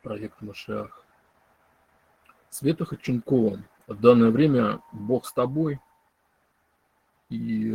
проект Машиах. Света Ходченкова. В данное время Бог с тобой. И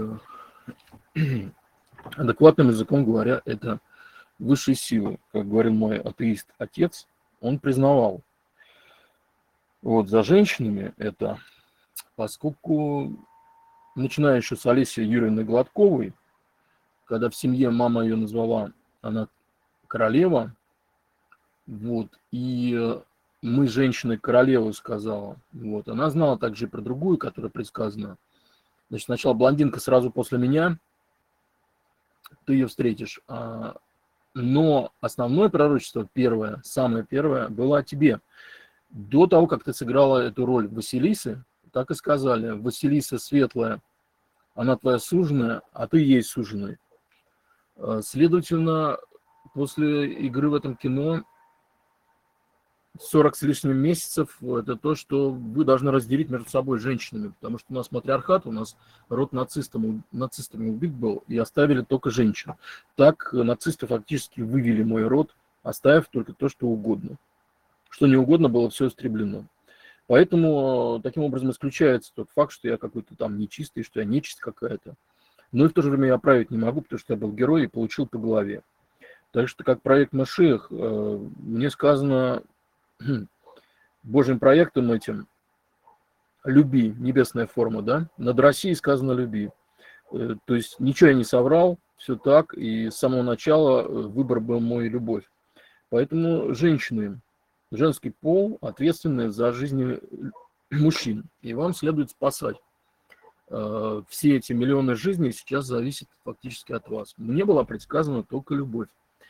адекватным языком говоря, это высшие силы. Как говорил мой атеист-отец, он признавал. Вот за женщинами это, поскольку, начиная еще с Олеси Юрьевны Гладковой, когда в семье мама ее назвала, она королева, вот, и мы, женщины, королеву сказала. Вот, она знала также и про другую, которая предсказана. Значит, сначала блондинка сразу после меня, ты ее встретишь. Но основное пророчество, первое, самое первое, было о тебе. До того, как ты сыграла эту роль Василисы, так и сказали: Василиса светлая, она твоя суженая, а ты ей суженый. Следовательно, после игры в этом кино 40 с лишним месяцев, это то, что вы должны разделить между собой женщинами, потому что у нас матриархат, у нас род нацистами убит был, и оставили только женщин. Так нацисты фактически вывели мой род, оставив только то, что угодно. Что не угодно было, все истреблено. Поэтому таким образом исключается тот факт, что я какой-то там нечистый, что я нечисть какая-то. Но и в то же время я оправить не могу, потому что я был герой и получил по голове. Так что как проект Машиах, мне сказано Божьим проектом этим «люби», небесная форма, да, над Россией сказано «люби». То есть ничего я не соврал, все так, и с самого начала выбор был мой любовь. Поэтому женщины, женский пол ответственны за жизнь мужчин, и вам следует спасать. Все эти миллионы жизней сейчас зависят фактически от вас. Мне была предсказана только любовь.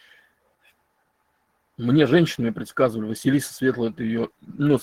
Мне женщины предсказывали: Василиса светлая, ты ее, ну,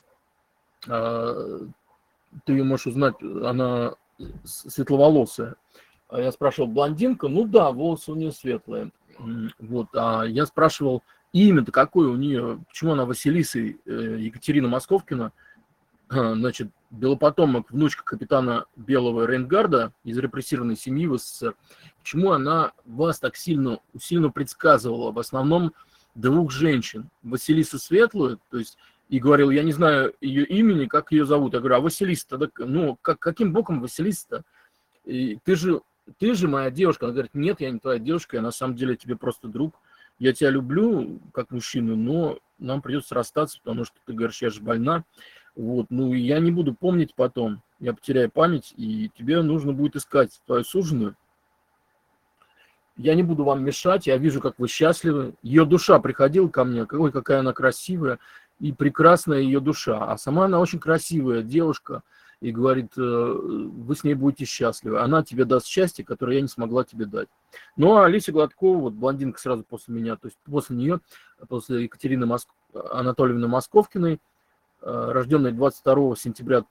ты ее можешь узнать, она светловолосая. А я спрашивал: блондинка? Ну да, волосы у нее светлые. Вот. А я спрашивал, имя-то какое у нее, почему она Василиса Екатерина Московкина, значит, белопотомок, внучка капитана Белого Рейнгарда из репрессированной семьи в СССР. Почему она вас так сильно предсказывала? В основном двух женщин. Василису Светлую, то есть, и говорил: я не знаю ее имени, как ее зовут. Я говорю: а Василиса тогда, ну, каким боком Василиса-то? Ты же моя девушка. Она говорит: нет, я не твоя девушка, я на самом деле тебе просто друг. Я тебя люблю как мужчину, но нам придется расстаться, потому что ты говоришь: я же больна. Вот, ну, я не буду помнить потом, я потеряю память, и тебе нужно будет искать твою суженую. Я не буду вам мешать, я вижу, как вы счастливы. Ее душа приходила ко мне, ой, какая она красивая, и прекрасная ее душа. А сама она очень красивая девушка, и говорит: вы с ней будете счастливы. Она тебе даст счастье, которое я не смогла тебе дать. Ну, а Олеся Гладкова, вот блондинка сразу после меня, то есть после нее, после Екатерины Анатольевны Московкиной, рожденной 22 сентября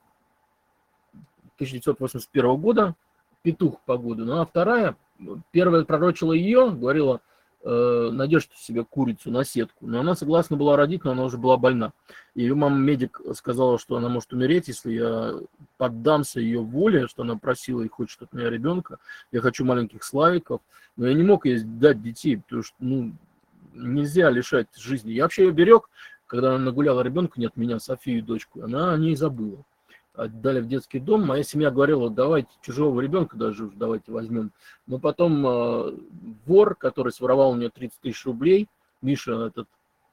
1981 года, петух по году. Ну, а вторая, первая пророчила ее, говорила: найдешь ты себе курицу на сетку. Но она согласна была родить, но она уже была больна. И ее мама-медик сказала, что она может умереть, если я поддамся ее воле, что она просила и хочет от меня ребенка. Я хочу маленьких Славиков. Но я не мог ей дать детей, потому что, ну, нельзя лишать жизни. Я вообще ее берег, когда она нагуляла ребенка, не от меня, Софию, дочку, она о ней забыла. Отдали в детский дом. Моя семья говорила: давайте чужого ребенка даже уже давайте возьмем. Но потом вор, который своровал у нее 30 тысяч рублей, Миша этот,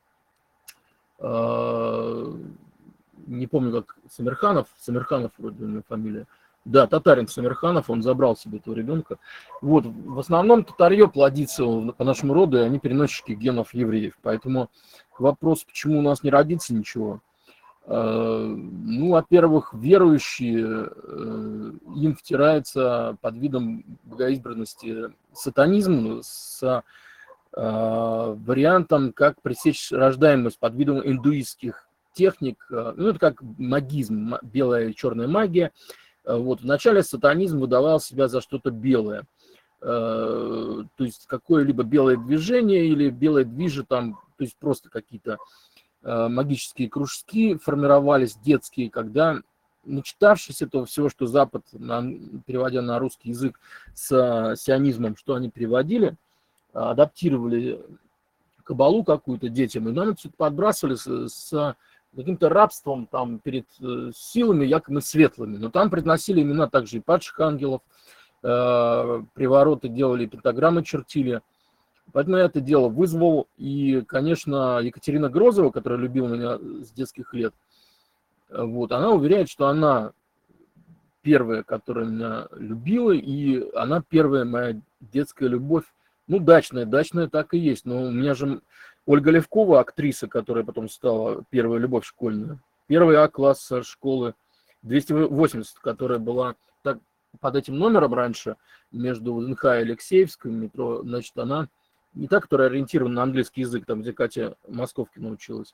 не помню как, Самирханов вроде у него фамилия. Да, татарин Самирханов, он забрал себе этого ребенка. Вот, в основном татарье плодится по нашему роду, и они переносчики генов евреев. Поэтому вопрос, почему у нас не родится ничего. Ну, во-первых, верующие, им втирается под видом богоизбранности сатанизм с вариантом, как пресечь рождаемость под видом индуистских техник. Ну, это как магизм, белая и черная магия. Вот, вначале сатанизм выдавал себя за что-то белое. То есть какое-либо белое движение или белое движение, там, то есть просто какие-то магические кружки формировались детские, когда, начитавшись этого всего, что Запад, переводя на русский язык с сионизмом, что они переводили, адаптировали кабалу какую-то детям, и нам это подбрасывали с каким-то рабством там перед силами якобы светлыми. Но там приносили имена также и падших ангелов, привороты делали, пентаграммы чертили. Поэтому я это дело вызвал. И, конечно, Екатерина Грозова, которая любила меня с детских лет, вот, она уверяет, что она первая, которая меня любила, и она первая моя детская любовь. Ну, дачная так и есть. Но у меня же Ольга Левкова, актриса, которая потом стала первая любовь школьная, первый А-класс школы 280, которая была так, под этим номером раньше, между ВДНХ и Алексеевском метро, значит, она не та, которая ориентирована на английский язык, там, где Катя Московкина училась,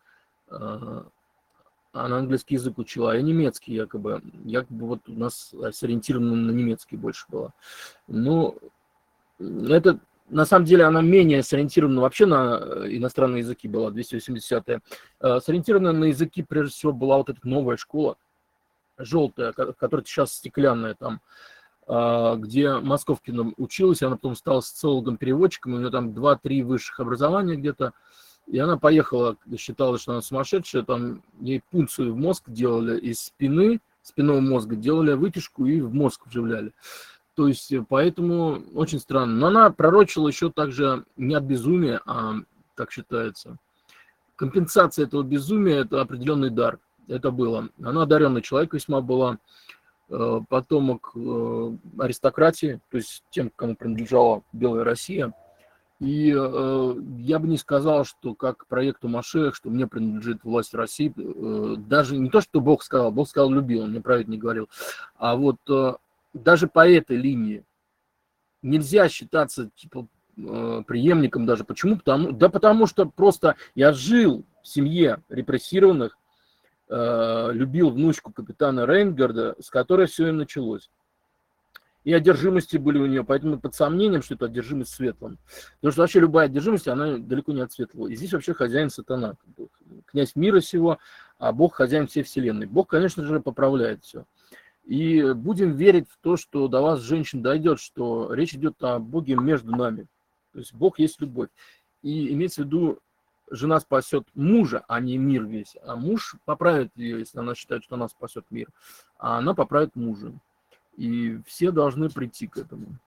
она английский язык учила, а я немецкий якобы. Якобы вот у нас сориентирована на немецкий больше была. Ну, это на самом деле она менее сориентирована вообще на иностранные языки была, 280-я. Сориентирована на языки, прежде всего, была вот эта новая школа, желтая, которая сейчас стеклянная там, где Московкина училась, она потом стала социологом-переводчиком, у нее там 2-3 высших образования где-то. И она поехала, считала, что она сумасшедшая, там ей пункцию в мозг делали из спинного мозга, делали вытяжку и в мозг вживляли. То есть, поэтому очень странно. Но она пророчила еще также не от безумия, а, так считается, компенсация этого безумия – это определенный дар. Это было. Она одаренный человек весьма была, потомок аристократии, то есть тем, кому принадлежала Белая Россия. И я бы не сказал, что как проекту Машех, что мне принадлежит власть России, даже не то, что Бог сказал любил, он мне править не говорил, а вот даже по этой линии нельзя считаться типа преемником даже. Почему? Потому что просто я жил в семье репрессированных, любил внучку капитана Рейнгарда, с которой все и началось. И одержимости были у нее, поэтому под сомнением, что это одержимость светлым. Потому что вообще любая одержимость, она далеко не от светлого. И здесь вообще хозяин сатана, князь мира сего, а Бог хозяин всей вселенной. Бог, конечно же, поправляет все. И будем верить в то, что до вас, женщин, дойдет, что речь идет о Боге между нами. То есть Бог есть любовь. И имеется в виду, жена спасет мужа, а не мир весь. А муж поправит ее, если она считает, что она спасет мир. А она поправит мужа. И все должны прийти к этому.